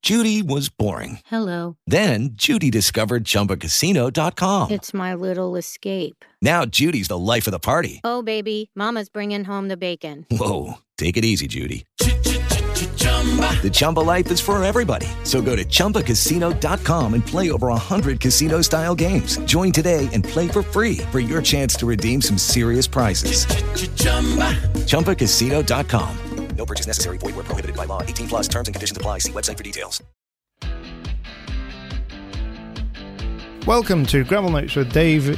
Judy was boring. Hello. Then Judy discovered ChumbaCasino.com. It's my little escape. Now Judy's the life of the party. Oh, baby, mama's bringing home the bacon. Whoa, take it easy, Judy. The Chumba life is for everybody. So go to ChumbaCasino.com and play over 100 casino-style games. Join today and play for free for your chance to redeem some serious prizes. ChumbaCasino.com. No purchase necessary. Void where prohibited by law. 18 plus terms and conditions apply. See website for details. Welcome to Gravel Notes with Dave.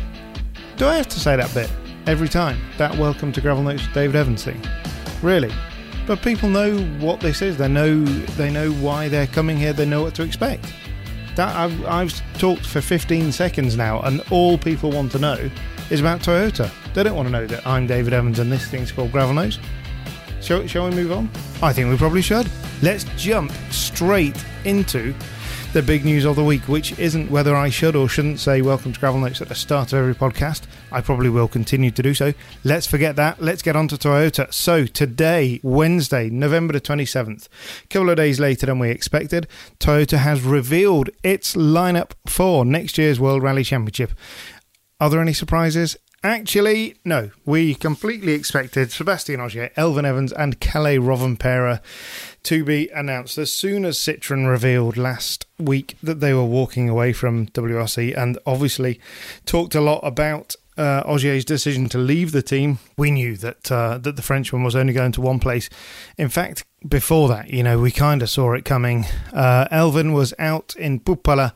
Do I have to say that bit every time? That welcome to Gravel Notes with David Evans thing? Really? But people know what this is. They know why they're coming here. They know what to expect. That I've talked for 15 seconds now, and all people want to know is about Toyota. They don't want to know that I'm David Evans and this thing's called Gravel Notes. Shall we move on? I think we probably should. Let's jump straight into the big news of the week, which isn't whether I should or shouldn't say welcome to Gravel Notes at the start of every podcast. I probably will continue to do so. Let's forget that. Let's get on to Toyota. So today, Wednesday, November the 27th, a couple of days later than we expected, Toyota has revealed its lineup for next year's World Rally Championship. Are there any surprises? Actually, no. We completely expected Sébastien Ogier, Elfyn Evans and Kalle Rovanperä to be announced as soon as Citroën revealed last week that they were walking away from WRC, and obviously talked a lot about Ogier's decision to leave the team. We knew that the Frenchman was only going to one place. In fact, before that, we kind of saw it coming. Elfyn was out in Puppala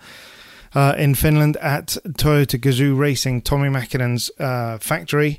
in Finland at Toyota Gazoo Racing, Tommi Mäkinen's factory,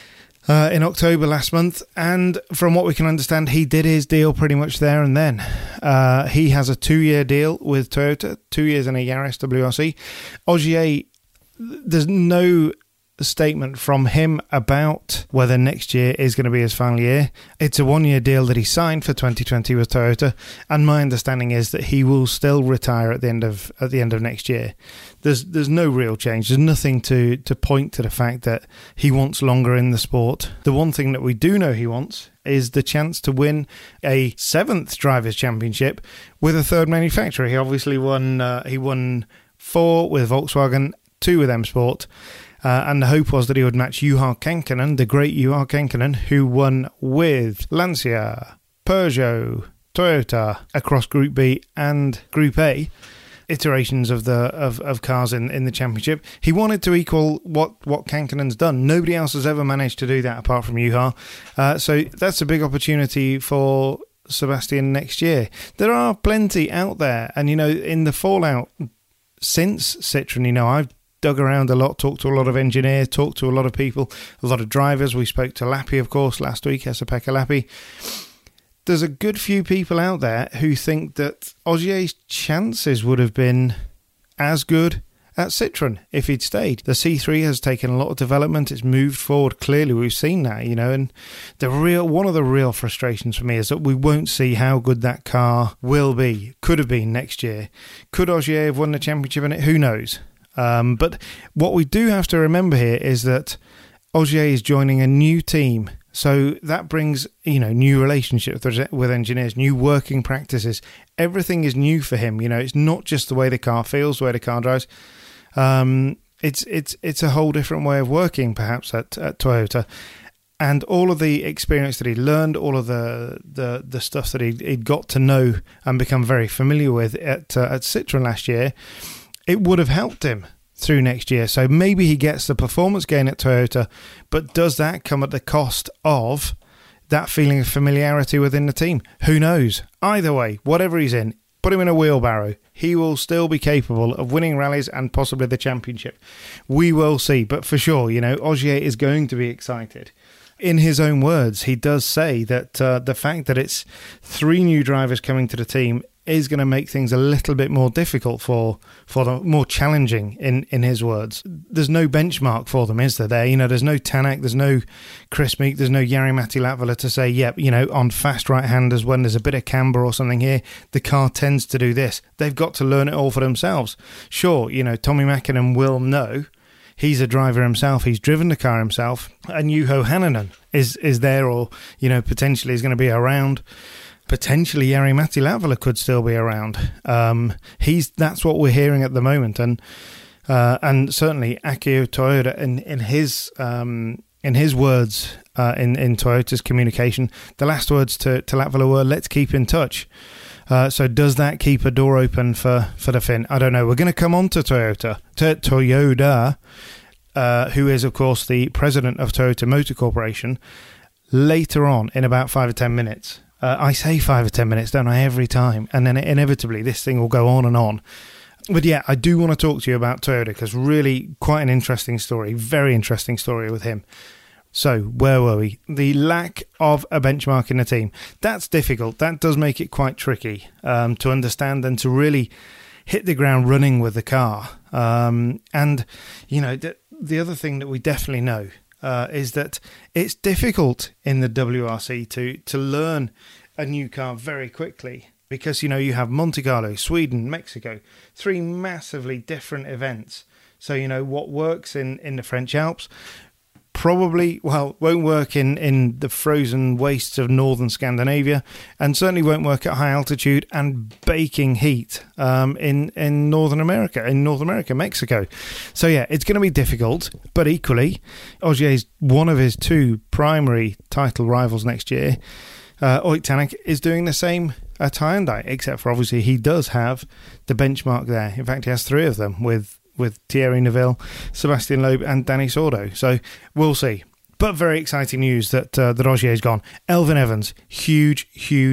in October last month, and from what we can understand, he did his deal pretty much there and then. He has a 2-year deal with Toyota, 2 years in a Yaris WRC. Ogier, there's no statement from him about whether next year is going to be his final year. It's a 1-year deal that he signed for 2020 with Toyota, and my understanding is that he will still retire at the end of next year. There's no real change. There's nothing to point to the fact that he wants longer in the sport. The one thing that we do know he wants is the chance to win a 7th Drivers' Championship with a third manufacturer. He obviously won 4 with Volkswagen, 2 with M Sport. And the hope was that he would match Juha Käänkkönen, the great Juha Käänkkönen, who won with Lancia, Peugeot, Toyota across Group B and Group A iterations of cars in the championship. He wanted to equal what Käänkönen's done. Nobody else has ever managed to do that apart from Juha. So that's a big opportunity for Sébastien next year. There are plenty out there, and in the fallout since Citroën, I've dug around a lot, talked to a lot of engineers, talked to a lot of people, a lot of drivers. We spoke to Lappi, of course, last week, Esa-Pekka Lappi. There's a good few people out there who think that Ogier's chances would have been as good at Citroën if he'd stayed. The C3 has taken a lot of development. It's moved forward. Clearly, we've seen that, and one of the real frustrations for me is that we won't see how good that car could have been next year. Could Ogier have won the championship in it? Who knows? But what we do have to remember here is that Ogier is joining a new team. So that brings, new relationships with engineers, new working practices. Everything is new for him. It's not just the way the car feels, the way the car drives. It's a whole different way of working, perhaps, at Toyota. And all of the experience that he learned, all of the stuff that he'd got to know and become very familiar with at Citroën last year, it would have helped him through next year. So maybe he gets the performance gain at Toyota, but does that come at the cost of that feeling of familiarity within the team? Who knows? Either way, whatever he's in, put him in a wheelbarrow. He will still be capable of winning rallies and possibly the championship. We will see, but for sure, Ogier is going to be excited. In his own words, he does say that the fact that it's 3 new drivers coming to the team is going to make things a little bit more difficult for them, more challenging in his words. There's no benchmark for them, is there? There's no Tanak, there's no Chris Meek, there's no Jari-Matti Latvala to say, on fast right-handers when there's a bit of camber or something here, the car tends to do this. They've got to learn it all for themselves. Sure, Tommi Mäkinen will know. He's a driver himself. He's driven the car himself. And Juho Hänninen is there, or potentially is going to be around. potentially Jari-Matti Latvala could still be around. That's what we're hearing at the moment, and certainly Akio Toyoda in his words in Toyota's communication, the last words to Latvala were, "Let's keep in touch." So does that keep a door open for the Finn? I don't know. We're going to come on to Toyota, who is, of course, the president of Toyota Motor Corporation, later on in about 5 or 10 minutes. I say 5 or 10 minutes, don't I, every time? And then inevitably this thing will go on and on. But yeah, I do want to talk to you about Toyota, because really quite an interesting story, very interesting story with him. So, where were we? The lack of a benchmark in the team. That's difficult. That does make it quite tricky to understand and to really hit the ground running with the car. And, you know, the other thing that we definitely know is that it's difficult in the WRC to learn a new car very quickly. Because, you know, you have Monte Carlo, Sweden, Mexico, 3 massively different events. So, you know, what works in the French Alps probably, won't work in the frozen wastes of northern Scandinavia, and certainly won't work at high altitude and baking heat in North America, Mexico. So yeah, it's going to be difficult, but equally, Ogier's one of his 2 primary title rivals next year. Ott Tänak is doing the same at Hyundai, except for obviously he does have the benchmark there. In fact, he has 3 of them with Thierry Neuville, Sébastien Loeb and Danny Sordo. So we'll see. But very exciting news that Ogier's gone. Elfyn Evans, huge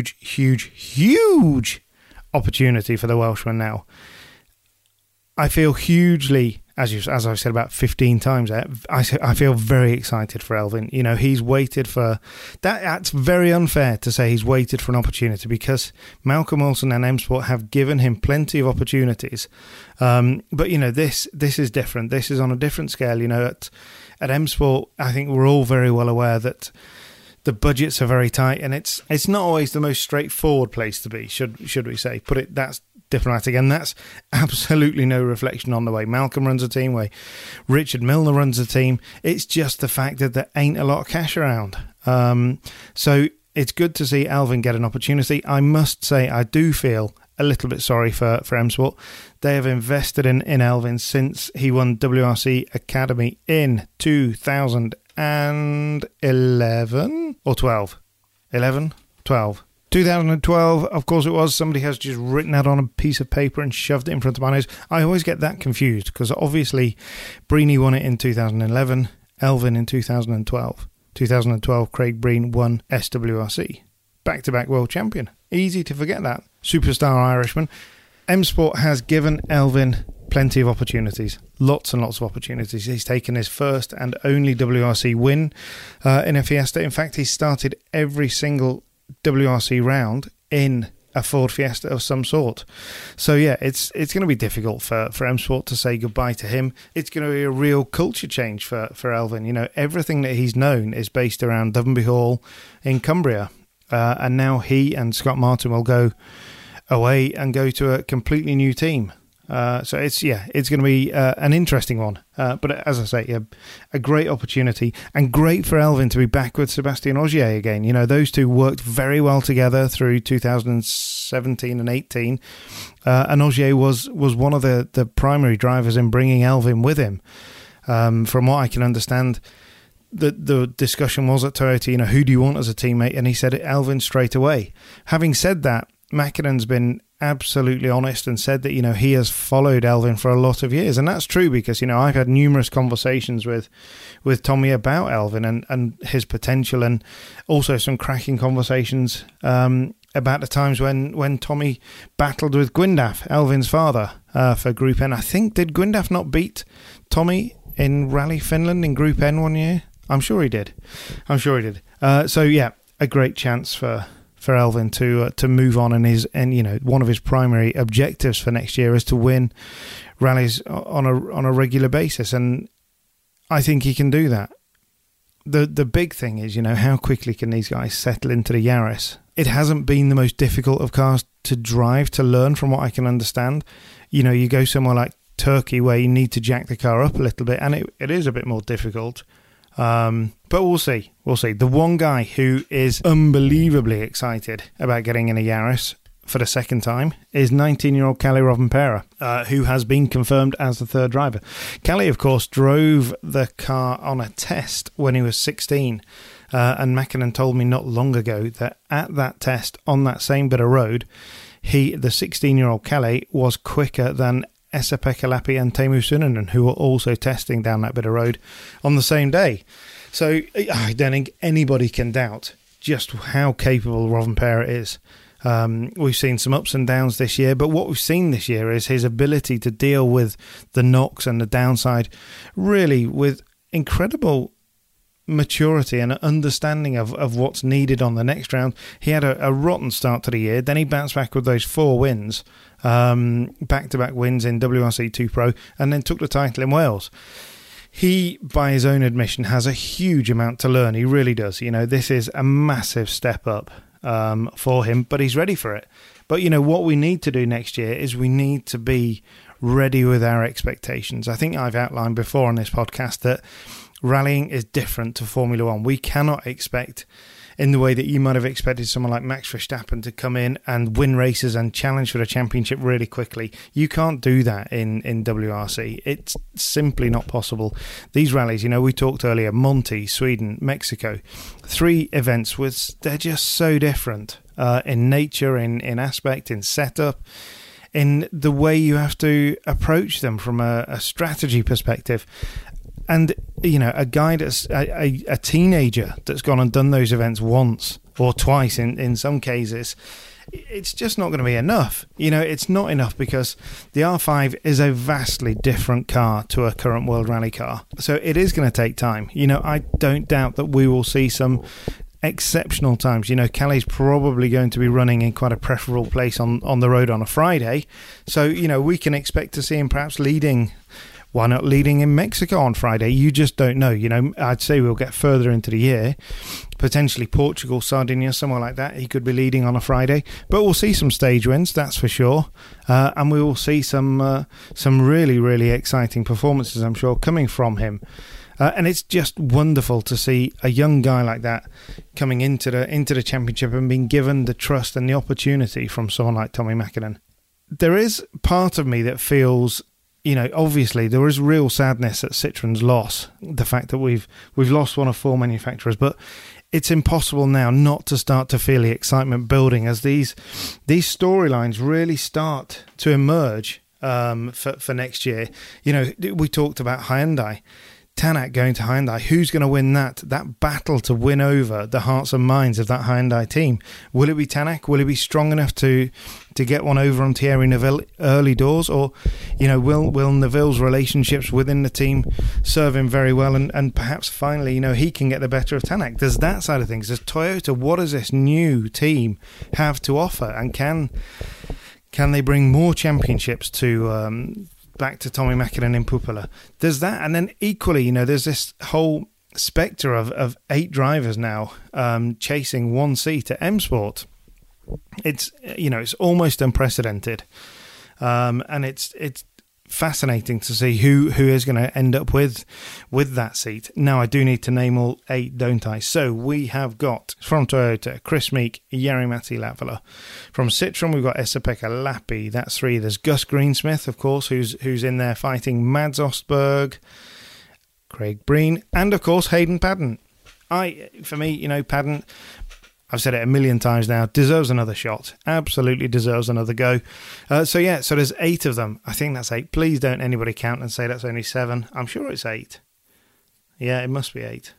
opportunity for the Welshman now. I feel hugely, as I've said about 15 times there, I feel very excited for Elfyn. You know, he's waited for that. That's very unfair to say he's waited for an opportunity, because Malcolm Wilson and M Sport have given him plenty of opportunities. But you know, this is different. This is on a different scale. You know, at M Sport, I think we're all very well aware that the budgets are very tight, and it's not always the most straightforward place to be. Should we say? That's diplomatic, and that's absolutely no reflection on the way Malcolm runs a team, way Richard Milner runs a team. It's just the fact that there ain't a lot of cash around. So it's good to see Elfyn get an opportunity. I must say, I do feel a little bit sorry for M Sport. They have invested in Elfyn since he won WRC Academy in 2011 or 12. 2012, of course it was. Somebody has just written that on a piece of paper and shoved it in front of my nose. I always get that confused, because obviously Brini won it in 2011, Elfyn in 2012. 2012, Craig Breen won SWRC. Back-to-back world champion. Easy to forget that. Superstar Irishman. M Sport has given Elfyn plenty of opportunities. Lots and lots of opportunities. He's taken his first and only WRC win in a Fiesta. In fact, he started every single WRC round in a Ford Fiesta of some sort. So yeah, it's going to be difficult for M Sport to say goodbye to him. It's going to be a real culture change for Elfyn. You know, everything that he's known is based around Dovenby Hall in Cumbria, and now he and Scott Martin will go away and go to a completely new team. So it's going to be an interesting one. But as I say, a great opportunity, and great for Elfyn to be back with Sébastien Ogier again. You know, those 2 worked very well together through 2017 and 18. And Ogier was one of the primary drivers in bringing Elfyn with him. From what I can understand, the discussion was at Toyota, you know, who do you want as a teammate? And he said Elfyn straight away. Having said that, Mäkinen's been absolutely honest and said that, you know, he has followed Elfyn for a lot of years, and that's true, because, you know, I've had numerous conversations with Tommy about Elfyn and his potential, and also some cracking conversations about the times when Tommy battled with Gwyndaf, Elfyn's father, for Group N. I think, did Gwyndaf not beat Tommy in Rally Finland in Group N one year? I'm sure he did. So yeah, a great chance for Elfyn to move on, and you know, one of his primary objectives for next year is to win rallies on a regular basis, and I think he can do that. The big thing is, you know, how quickly can these guys settle into the Yaris? It hasn't been the most difficult of cars to drive, to learn, from what I can understand. You know, you go somewhere like Turkey where you need to jack the car up a little bit, and it is a bit more difficult. But we'll see. We'll see. The one guy who is unbelievably excited about getting in a Yaris for the second time is 19-year-old Kalle Rovanperä, who has been confirmed as the third driver. Kalle, of course, drove the car on a test when he was 16. And Mäkinen told me not long ago that at that test on that same bit of road, the 16-year-old Kalle was quicker than Esa-Pekka Lappi and Teemu Sünönen, who were also testing down that bit of road on the same day. So I don't think anybody can doubt just how capable Rovanperä is. We've seen some ups and downs this year, but what we've seen this year is his ability to deal with the knocks and the downside really with incredible maturity and understanding of what's needed on the next round. He had a rotten start to the year, then he bounced back with those 4 wins, back-to-back wins in WRC2 Pro, and then took the title in Wales. He, by his own admission, has a huge amount to learn. He really does. You know, this is a massive step up for him, but he's ready for it. But, you know, what we need to do next year is we need to be ready with our expectations. I think I've outlined before on this podcast that rallying is different to Formula One. We cannot expect, in the way that you might have expected someone like Max Verstappen to come in and win races and challenge for the championship really quickly. You can't do that in WRC. It's simply not possible. These rallies, you know, we talked earlier, Monty, Sweden, Mexico, 3 events, they're just so different in nature, in aspect, in setup, in the way you have to approach them from a strategy perspective. And, you know, a guy that's a teenager that's gone and done those events once or twice in some cases, it's just not going to be enough. You know, it's not enough because the R5 is a vastly different car to a current World Rally car. So it is going to take time. You know, I don't doubt that we will see some exceptional times. You know, Calle's probably going to be running in quite a preferable place on the road on a Friday. So, you know, we can expect to see him perhaps leading. Why not leading in Mexico on Friday? You just don't know. You know, I'd say we'll get further into the year. Potentially Portugal, Sardinia, somewhere like that. He could be leading on a Friday. But we'll see some stage wins, that's for sure. And we will see some really, really exciting performances, I'm sure, coming from him. And it's just wonderful to see a young guy like that coming into the championship and being given the trust and the opportunity from someone like Tommi Mäkinen. There is part of me that feels, you know, obviously there is real sadness at Citroen's loss, the fact that we've lost one of 4 manufacturers, but it's impossible now not to start to feel the excitement building as these storylines really start to emerge for next year. You know, we talked about Hyundai. Tanak going to Hyundai. Who's going to win that battle to win over the hearts and minds of that Hyundai team? Will it be Tanak? Will he be strong enough to get one over on Thierry Neuville early doors? Or, you know, will Neuville's relationships within the team serve him very well and perhaps finally, you know, he can get the better of Tanak? There's that side of things. There's Toyota. What does this new team have to offer? And can they bring more championships to back to Tommi Mäkinen in Puppila? There's that, and then equally, you know, there's this whole spectre of 8 drivers now chasing one seat at M Sport. It's, you know, it's almost unprecedented, and it's fascinating to see who is going to end up with that seat. Now, I do need to name all 8, don't I? So we have got from Toyota, Chris Meek, Jari-Matti Latvala. From Citroen, we've got Esa-Pekka Lappi. That's 3. There's Gus Greensmith, of course, who's in there fighting Mads Ostberg, Craig Breen, and of course Hayden Paddon. For me, you know, Paddon, I've said it a million times now, deserves another shot. Absolutely deserves another go. So there's 8 of them. I think that's 8. Please don't anybody count and say that's only 7. I'm sure it's 8. Yeah, it must be 8.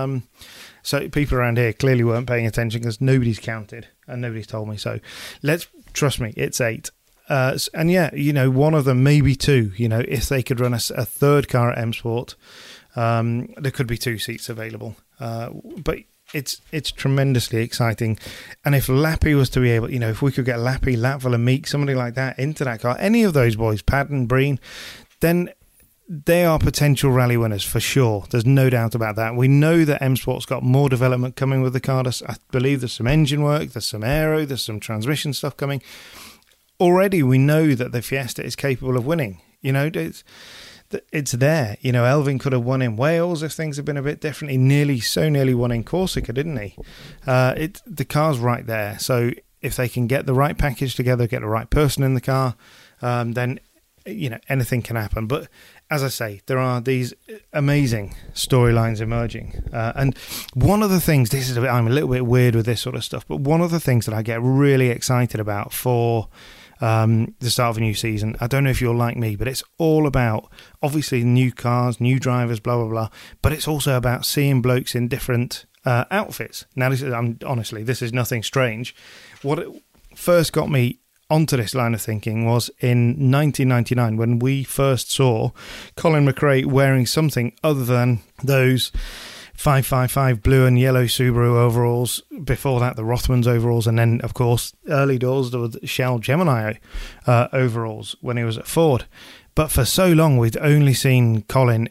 So people around here clearly weren't paying attention because nobody's counted and nobody's told me. So trust me, it's 8. And yeah, you know, one of them, maybe 2, you know, if they could run a third car at M Sport, there could be 2 seats available. But it's tremendously exciting. And if Lappi was to be able, you know, if we could get Lappi, Latvala, Meek, somebody like that into that car, any of those boys, Paddon, Breen, then they are potential rally winners for sure. There's no doubt about that. We know that M Sport's got more development coming with the car. I believe there's some engine work, there's some aero, there's some transmission stuff coming. Already we know that the Fiesta is capable of winning. You know, it's there. You know, Elfyn could have won in Wales if things had been a bit different. He nearly won in Corsica, didn't he? The car's right there. So if they can get the right package together, get the right person in the car, then, you know, anything can happen. But as I say, there are these amazing storylines emerging. And one of the things, I'm a little bit weird with this sort of stuff, but one of the things that I get really excited about for the start of a new season, I don't know if you're like me, but it's all about, obviously, new cars, new drivers, blah, blah, blah, but it's also about seeing blokes in different outfits. Now, honestly, this is nothing strange. What it first got me onto this line of thinking was in 1999 when we first saw Colin McRae wearing something other than those 555 blue and yellow Subaru overalls. Before that, the Rothmans overalls, and then, of course, early doors, there was Shell Gemini overalls when he was at Ford. But for so long, we'd only seen Colin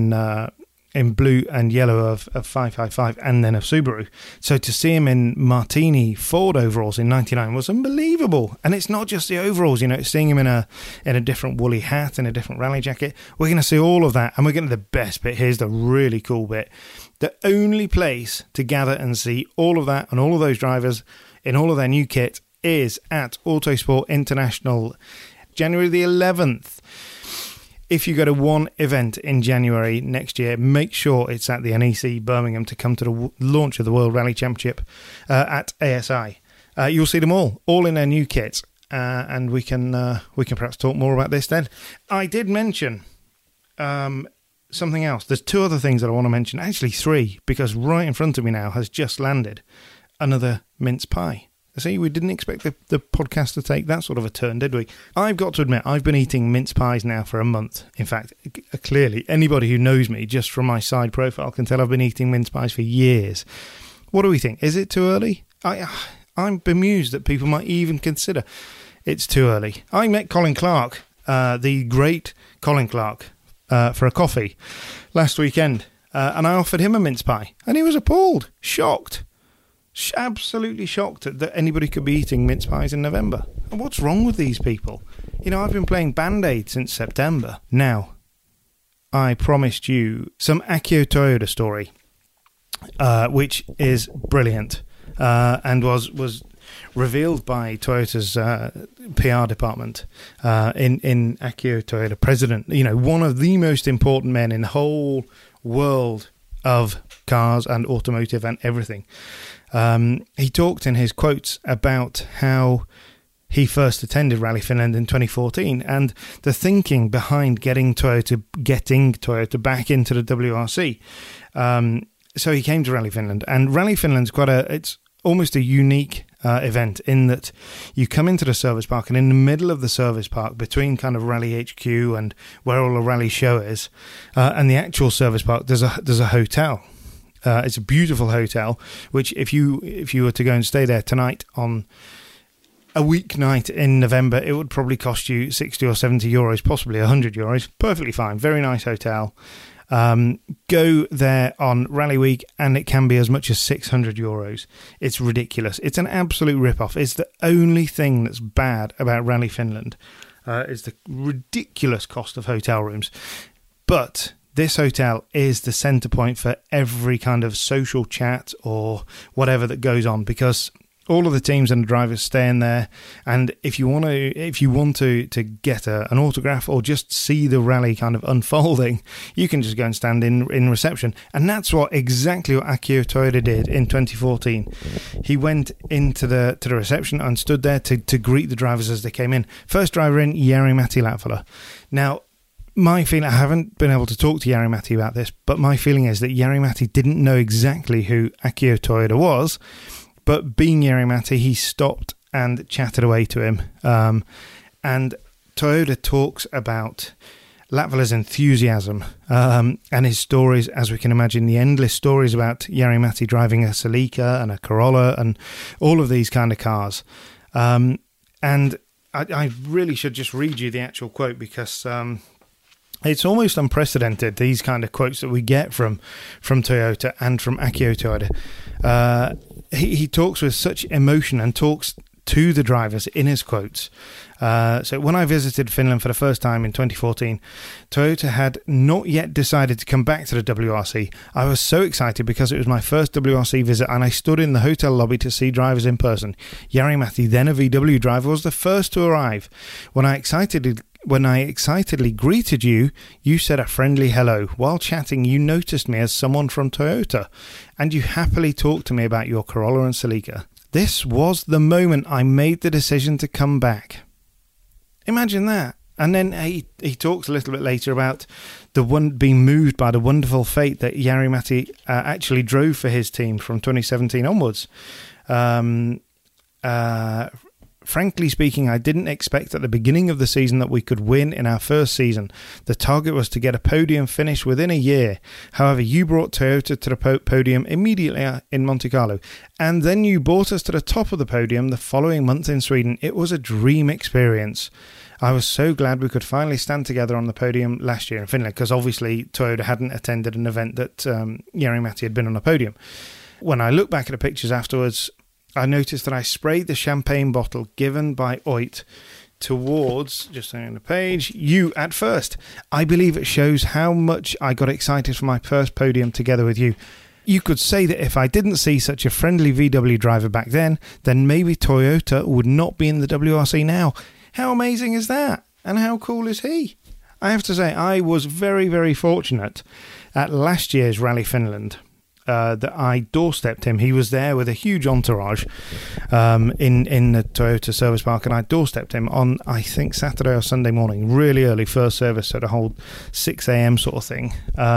in blue and yellow of 555 and then of Subaru. So to see him in Martini Ford overalls in 99 was unbelievable. And it's not just the overalls, you know, it's seeing him in a different woolly hat and a different rally jacket. We're going to see all of that, and we're getting the best bit. Here's the really cool bit. The only place to gather and see all of that and all of those drivers in all of their new kit is at Autosport International, January the 11th. If you go to one event in January next year, make sure it's at the NEC Birmingham to come to the launch of the World Rally Championship at ASI. You'll see them all in their new kits, and we can perhaps talk more about this then. I did mention something else. There's two other things that I want to mention, actually three, because right in front of me now has just landed another mince pie. See, we didn't expect the podcast to take that sort of a turn, did we? I've got to admit, I've been eating mince pies now for a month. In fact, clearly, anybody who knows me just from my side profile can tell I've been eating mince pies for years. What do we think? Is it too early? I'm bemused that people might even consider it's too early. I met Colin Clark, the great Colin Clark, for a coffee last weekend, and I offered him a mince pie, and he was appalled, shocked. Absolutely shocked that anybody could be eating mince pies in November. And what's wrong with these people? You know, I've been playing Band-Aid since September. Now, I promised you some Akio Toyoda story, which is brilliant, and was revealed by Toyota's PR department in Akio Toyoda, president. You know, one of the most important men in the whole world of cars and automotive and everything. He talked in his quotes about how he first attended Rally Finland in 2014 and the thinking behind getting Toyota back into the WRC. So he came to Rally Finland, and Rally Finland's it's almost a unique event in that you come into the service park, and in the middle of the service park, between kind of Rally HQ and where all the rally show is, and the actual service park, there's a hotel. It's a beautiful hotel, which if you were to go and stay there tonight on a weeknight in November, it would probably cost you 60 or 70 euros, possibly 100 euros. Perfectly fine. Very nice hotel. Go there on Rally Week, and it can be as much as 600 euros. It's ridiculous. It's an absolute rip-off. It's the only thing that's bad about Rally Finland, is the ridiculous cost of hotel rooms. But this hotel is the centre point for every kind of social chat or whatever that goes on, because all of the teams and the drivers stay in there, and if you want to get an autograph or just see the rally kind of unfolding, you can just go and stand in reception. And that's exactly what Akio Toyoda did in 2014. He went into the reception and stood there to greet the drivers as they came in. First driver in, Jari-Matti Latvala. Now, my feeling, I haven't been able to talk to Jari-Matti about this, but my feeling is that Jari-Matti didn't know exactly who Akio Toyoda was, but being Jari-Matti, he stopped and chatted away to him. And Toyoda talks about Latvala's enthusiasm and his stories, as we can imagine, the endless stories about Jari-Matti driving a Celica and a Corolla and all of these kind of cars. And I really should just read you the actual quote, because it's almost unprecedented, these kind of quotes that we get from Toyota and from Akio Toyoda. He talks with such emotion and talks to the drivers in his quotes. So when I visited Finland for the first time in 2014, Toyota had not yet decided to come back to the WRC. I was so excited because it was my first WRC visit, and I stood in the hotel lobby to see drivers in person. Jari-Matti, then a VW driver, was the first to arrive. When I excitedly greeted you, you said a friendly hello. While chatting, you noticed me as someone from Toyota, and you happily talked to me about your Corolla and Celica. This was the moment I made the decision to come back. Imagine that. And then he talks a little bit later about the one being moved by the wonderful fate that Jari-Matti actually drove for his team from 2017 onwards. Frankly speaking, I didn't expect at the beginning of the season that we could win in our first season. The target was to get a podium finish within a year. However, you brought Toyota to the podium immediately in Monte Carlo, and then you brought us to the top of the podium the following month in Sweden. It was a dream experience. I was so glad we could finally stand together on the podium last year in Finland, because obviously Toyota hadn't attended an event that Jari-Matti had been on a podium. When I look back at the pictures afterwards, I noticed that I sprayed the champagne bottle given by Oit towards, just on the page, you at first. I believe it shows how much I got excited for my first podium together with you. You could say that if I didn't see such a friendly VW driver back then maybe Toyota would not be in the WRC now. How amazing is that? And how cool is he? I have to say, I was very, very fortunate at last year's Rally Finland. That I doorstepped him. He was there with a huge entourage in the Toyota service park, and I doorstepped him on, I think, Saturday or Sunday morning, really early, first service, so the whole 6 a.m. sort of thing,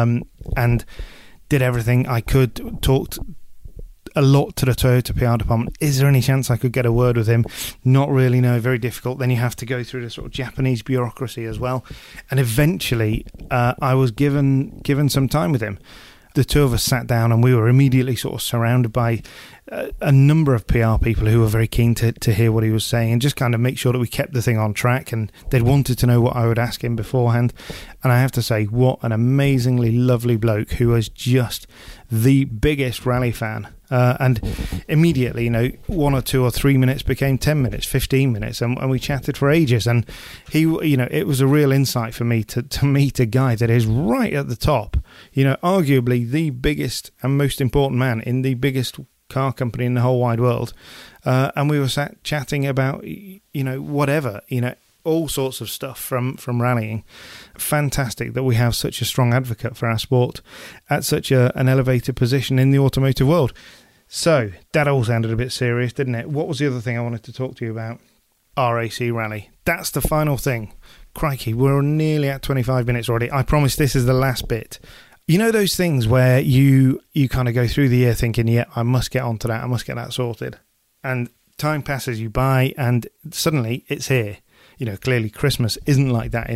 and did everything I could, talked a lot to the Toyota PR department. Is there any chance I could get a word with him? Not really, no, very difficult. Then you have to go through the sort of Japanese bureaucracy as well, and eventually I was given some time with him. The two of us sat down and we were immediately sort of surrounded by a number of PR people who were very keen to hear what he was saying and just kind of make sure that we kept the thing on track, and they'd wanted to know what I would ask him beforehand. And I have to say, what an amazingly lovely bloke who was just the biggest rally fan. And immediately, 1 or 2 or 3 minutes became 10 minutes, 15 minutes, and we chatted for ages. And he, it was a real insight for me to meet a guy that is right at the top, arguably the biggest and most important man in the biggest car company in the whole wide world. And we were sat chatting about, whatever, all sorts of stuff from rallying. Fantastic that we have such a strong advocate for our sport at such an elevated position in the automotive world. So that all sounded a bit serious, didn't it? What was the other thing I wanted to talk to you about? RAC Rally. That's the final thing. Crikey, we're nearly at 25 minutes already. I promise this is the last bit. You know those things where you kind of go through the year thinking, yeah, I must get onto that, I must get that sorted. And time passes you by and suddenly it's here. Clearly Christmas isn't like that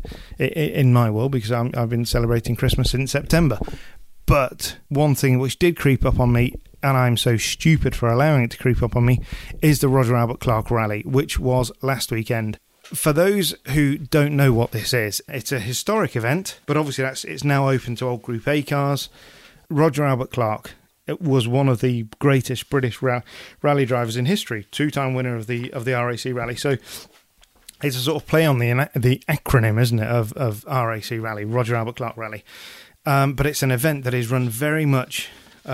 in my world, because I've been celebrating Christmas since September. But one thing which did creep up on me, and I'm so stupid for allowing it to creep up on me, is the Roger Albert Clark Rally, which was last weekend. For those who don't know what this is, it's a historic event, but obviously it's now open to old Group A cars. Roger Albert Clark, it was one of the greatest British rally drivers in history, 2-time winner of the RAC Rally. So it's a sort of play on the acronym, isn't it, of RAC Rally, Roger Albert Clark Rally. But it's an event that is run very much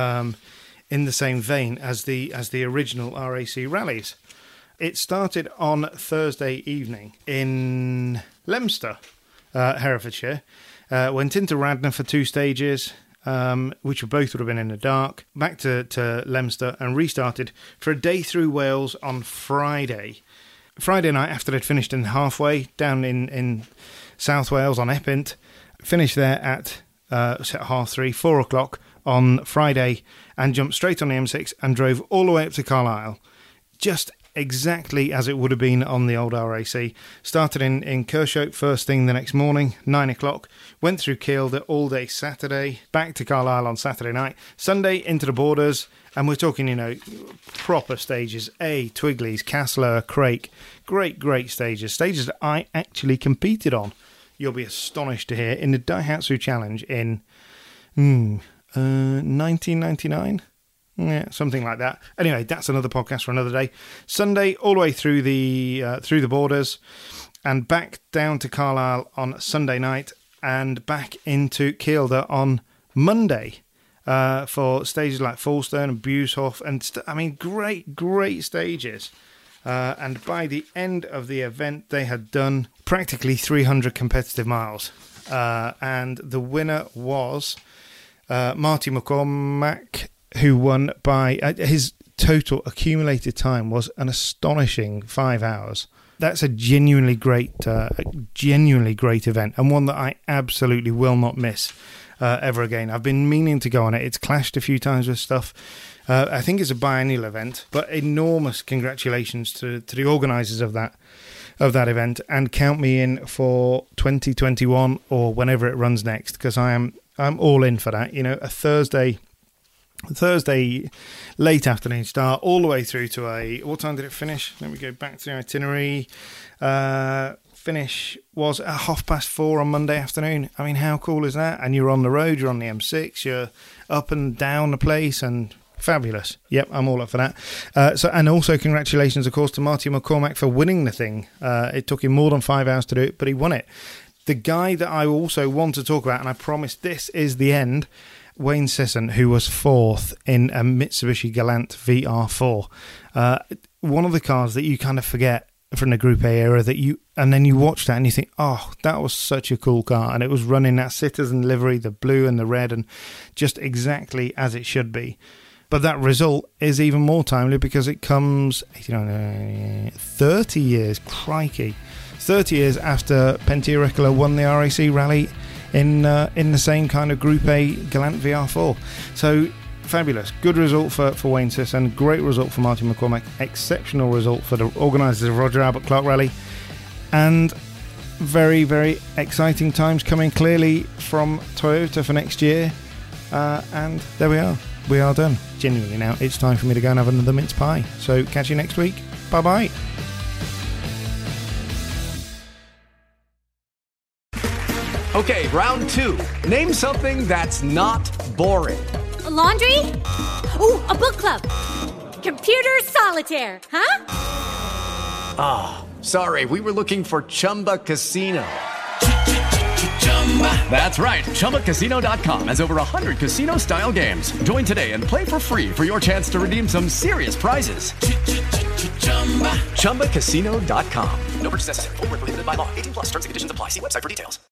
in the same vein as the original RAC rallies. It started on Thursday evening in Leominster, Herefordshire. Went into Radnor for 2 stages, which both would have been in the dark, back to Leominster, and restarted for a day through Wales on Friday. Friday night, after they'd finished in halfway, down in South Wales on Epynt, finished there at 3:30, 4 o'clock on Friday, and jumped straight on the M6 and drove all the way up to Carlisle. Just exactly as it would have been on the old RAC. Started in Kershope first thing the next morning, 9 o'clock. Went through Kielder all day Saturday, back to Carlisle on Saturday night. Sunday into the Borders, and we're talking, proper stages. Twigley's, Castler, Craik. Great stages. Stages that I actually competed on. You'll be astonished to hear, in the Daihatsu Challenge in 1999. Yeah, something like that. Anyway, that's another podcast for another day. Sunday, all the way through the borders, and back down to Carlisle on Sunday night, and back into Kielder on Monday for stages like Falstone and Bueshof, and great stages. And by the end of the event, they had done practically 300 competitive miles, and the winner was Marty McCormack, who won by his total accumulated time was an astonishing 5 hours. That's a genuinely great event, and one that I absolutely will not miss ever again. I've been meaning to go on it. It's clashed a few times with stuff. I think it's a biennial event, but enormous congratulations to the organisers of that event, and count me in for 2021 or whenever it runs next, because I'm all in for that. You know, a Thursday late afternoon start all the way through to what time did it finish? Let me go back to the itinerary. Finish was at 4:30 on Monday afternoon. I mean, how cool is that? And you're on the road, you're on the M6, you're up and down the place, and fabulous. Yep, I'm all up for that. And also congratulations, of course, to Marty McCormack for winning the thing. It took him more than 5 hours to do it, but he won it. The guy that I also want to talk about, and I promise this is the end, Wayne Sisson, who was fourth in a Mitsubishi Galant VR4. One of the cars that you kind of forget from the Group A era, and then you watch that and you think, oh, that was such a cool car, and it was running that Citizen livery, the blue and the red, and just exactly as it should be. But that result is even more timely because it comes 30 years, crikey, 30 years after Pentti Ricola won the RAC Rally in the same kind of Group A Galant VR4. So fabulous. Good result for Wayne Sisson. Great result for Martin McCormack. Exceptional result for the organisers of Roger Albert Clark Rally. And very, very exciting times coming clearly from Toyota for next year. And there we are. We are done. Genuinely now, it's time for me to go and have another mince pie. So catch you next week. Bye-bye. Okay, round two. Name something that's not boring. A laundry? Ooh, a book club. Computer solitaire, huh? Ah, oh, sorry, we were looking for Chumba Casino. That's right, ChumbaCasino.com has over 100 casino-style games. Join today and play for free for your chance to redeem some serious prizes. ChumbaCasino.com. No purchase necessary. Void where prohibited by law. 18+. Terms and conditions apply. See website for details.